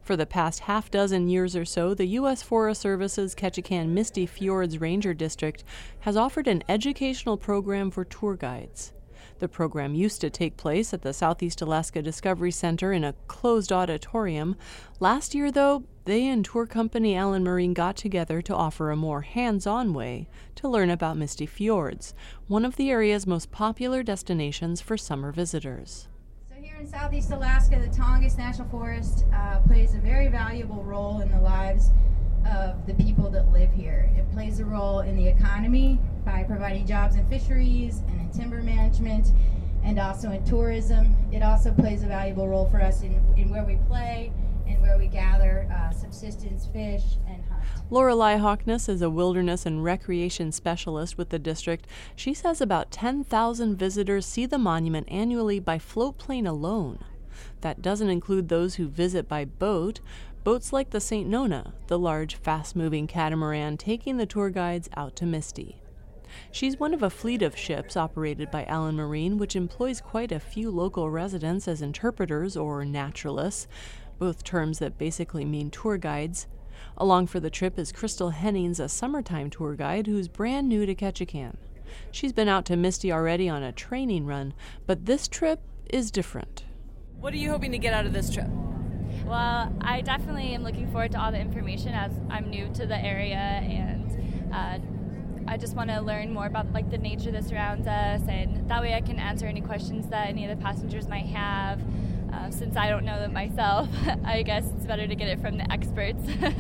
For the past half-dozen years or so, the U.S. Forest Service's Ketchikan Misty Fjords Ranger District has offered an educational program for tour guides. The program used to take place at the Southeast Alaska Discovery Center in a closed auditorium. Last year, though, they and tour company Allen Marine got together to offer a more hands-on way to learn about Misty Fjords, one of the area's most popular destinations for summer visitors. So here in Southeast Alaska, the Tongass National Forest plays a very valuable role in the lives of the people that live here. It plays a role in the economy by providing jobs in fisheries and in timber management and also in tourism. It also plays a valuable role for us in where we play and where we gather subsistence fish and hunt. Lorelei Hawkness is a wilderness and recreation specialist with the district. She says about 10,000 visitors see the monument annually by float plane alone. That doesn't include those who visit by boat. Boats like the St. Nona, the large, fast-moving catamaran taking the tour guides out to Misty. She's one of a fleet of ships operated by Allen Marine, which employs quite a few local residents as interpreters or naturalists, both terms that basically mean tour guides. Along for the trip is Crystal Hennings, a summertime tour guide who's brand new to Ketchikan. She's been out to Misty already on a training run, but this trip is different. What are you hoping to get out of this trip? Well, I definitely am looking forward to all the information as I'm new to the area, and I just want to learn more about the nature that surrounds us, and that way I can answer any questions that any of the passengers might have. Since I don't know them myself, I guess it's better to get it from the experts.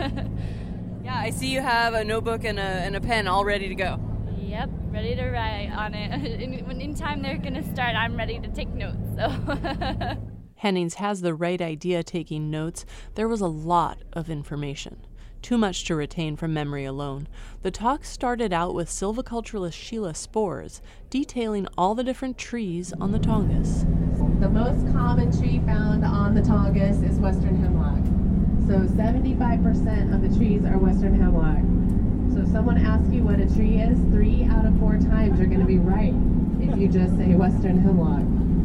Yeah, I see you have a notebook and a pen all ready to go. Yep, ready to write on it. Anytime they're going to start, I'm ready to take notes. So. Hennings has the right idea taking notes. There was a lot of information. Too much to retain from memory alone. The talk started out with silviculturalist Sheila Spores, detailing all the different trees on the Tongass. The most common tree found on the Tongass is western hemlock. So 75% of the trees are western hemlock. So if someone asks you what a tree is, 3 out of 4 times you're going to be right if you just say western hemlock.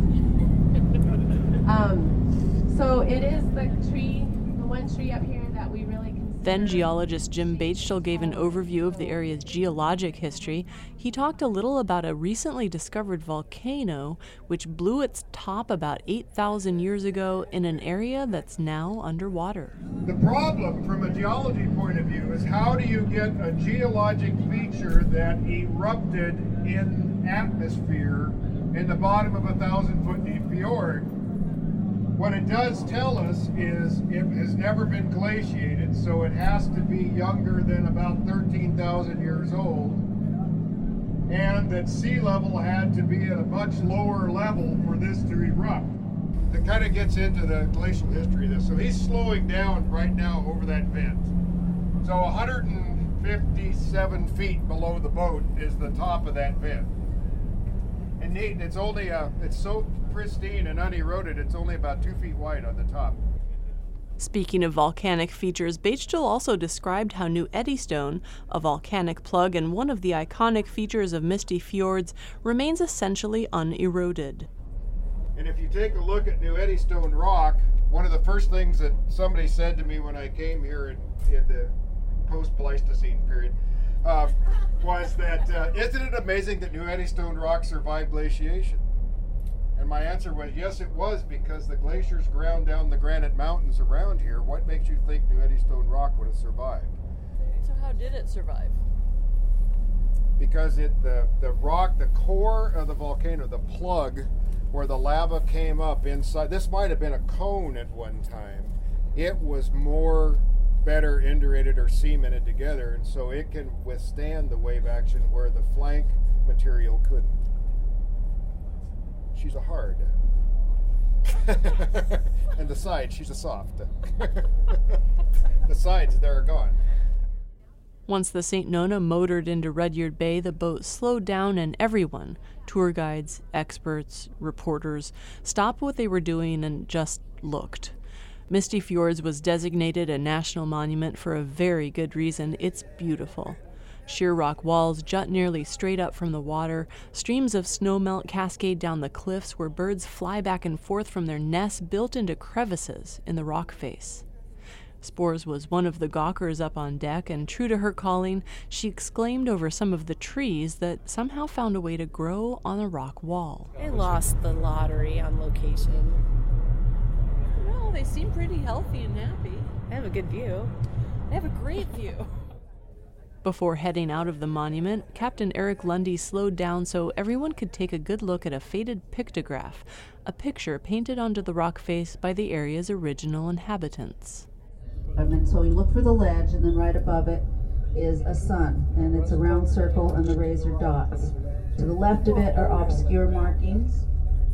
So it is the one tree up here that we really consider. Then geologist Jim Batestel gave an overview of the area's geologic history. He talked a little about a recently discovered volcano which blew its top about 8,000 years ago in an area that's now underwater. The problem from a geology point of view is how do you get a geologic feature that erupted in atmosphere in the bottom of a 1,000-foot deep fjord? What it does tell us is it has never been glaciated, so it has to be younger than about 13,000 years old, and that sea level had to be at a much lower level for this to erupt. That kind of gets into the glacial history of this. So he's slowing down right now over that vent. So 157 feet below the boat is the top of that vent. And neat, it's only it's so pristine and uneroded, it's only about 2 feet wide on the top. Speaking of volcanic features, Batestel also described how New Eddystone, a volcanic plug and one of the iconic features of Misty Fjords, remains essentially uneroded. And if you take a look at New Eddystone rock, one of the first things that somebody said to me when I came here in the post-Pleistocene period was that, isn't it amazing that New Eddystone rock survived glaciation? And my answer was, yes, it was, because the glaciers ground down the granite mountains around here. What makes you think New Eddystone rock would have survived? So how did it survive? Because the rock, the core of the volcano, the plug where the lava came up inside, this might have been a cone at one time. It was better indurated or cemented together, and so it can withstand the wave action where the flank material couldn't. She's a hard. And the sides, she's a soft. The sides, they're gone. Once the St. Nona motored into Rudyard Bay, the boat slowed down and everyone, tour guides, experts, reporters, stopped what they were doing and just looked. Misty Fjords was designated a national monument for a very good reason. It's beautiful. Sheer rock walls jut nearly straight up from the water. Streams of snowmelt cascade down the cliffs where birds fly back and forth from their nests built into crevices in the rock face. Spores was one of the gawkers up on deck, and true to her calling, she exclaimed over some of the trees that somehow found a way to grow on a rock wall. I lost the lottery on location. Well, they seem pretty healthy and happy. I have a good view. I have a great view. Before heading out of the monument, Captain Eric Lundy slowed down so everyone could take a good look at a faded pictograph, a picture painted onto the rock face by the area's original inhabitants. And so we look for the ledge, and then right above it is a sun, and it's a round circle and the razor dots. To the left of it are obscure markings,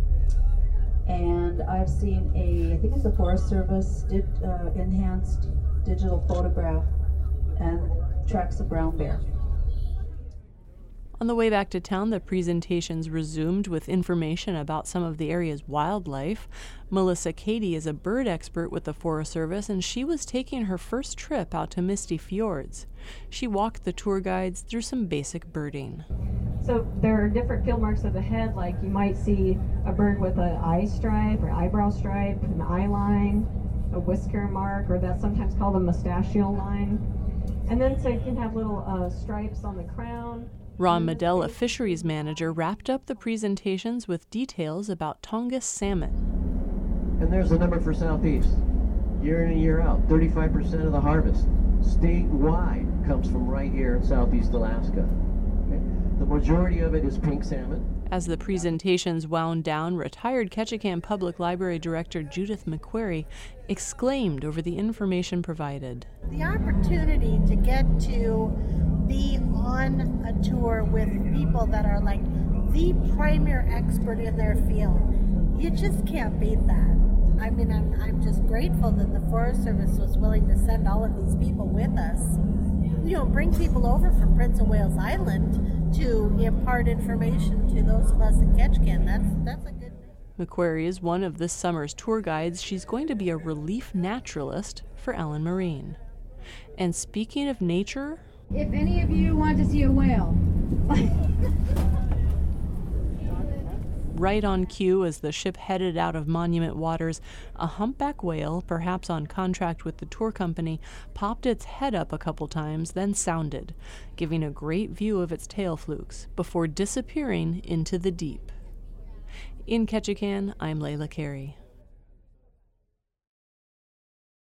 and I've seen I think it's a Forest Service enhanced digital photograph and tracks of brown bear. On the way back to town, the presentations resumed with information about some of the area's wildlife. Melissa Cady is a bird expert with the Forest Service, and she was taking her first trip out to Misty Fjords. She walked the tour guides through some basic birding. So there are different field marks of the head, like you might see a bird with an eye stripe or eyebrow stripe, an eye line, a whisker mark, or that's sometimes called a moustachial line. And then so you can have little stripes on the crown. Ron Medell, a fisheries manager, wrapped up the presentations with details about Tongass salmon. And there's the number for Southeast. Year in and year out, 35% of the harvest statewide comes from right here in Southeast Alaska. Okay? The majority of it is pink salmon. As the presentations wound down, retired Ketchikan Public Library Director Judith McQuarrie exclaimed over the information provided. The opportunity to get to be on a tour with people that are like the premier expert in their field, you just can't beat that. I mean, I'm just grateful that the Forest Service was willing to send all of these people with us. You know, bring people over from Prince of Wales Island to impart information to those of us in Ketchikan. That's a good thing. McQuarrie is one of this summer's tour guides. She's going to be a relief naturalist for Ellen Marine. And speaking of nature, If any of you want to see a whale, right on cue as the ship headed out of Monument waters, a humpback whale, perhaps on contract with the tour company, popped its head up a couple times, then sounded, giving a great view of its tail flukes before disappearing into the deep. In Ketchikan, I'm Layla Carey.